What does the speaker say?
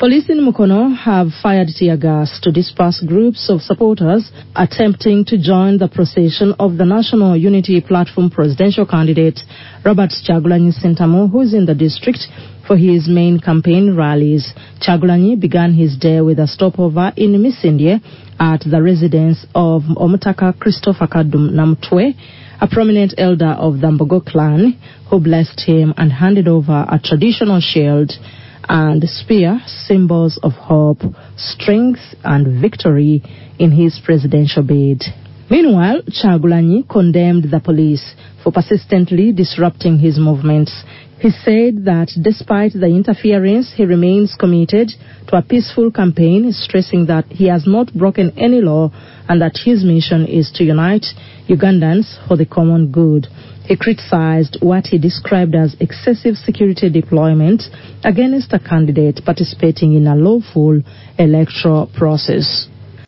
Police in Mukono have fired tear gas to disperse groups of supporters attempting to join the procession of the National Unity Platform presidential candidate Robert Kyagulanyi Ssentamu, who is in the district for his main campaign rallies. Kyagulanyi began his day with a stopover in Misindye at the residence of Omutaka Christopher Kadum Namtwe, a prominent elder of the Mbogo clan, who blessed him and handed over a traditional shield and spear, symbols of hope, strength, and victory in his presidential bid. Meanwhile, Kyagulanyi condemned the police for persistently disrupting his movements. He said that despite the interference, he remains committed to a peaceful campaign, stressing that he has not broken any law and that his mission is to unite Ugandans for the common good. He criticized what he described as excessive security deployment against a candidate participating in a lawful electoral process.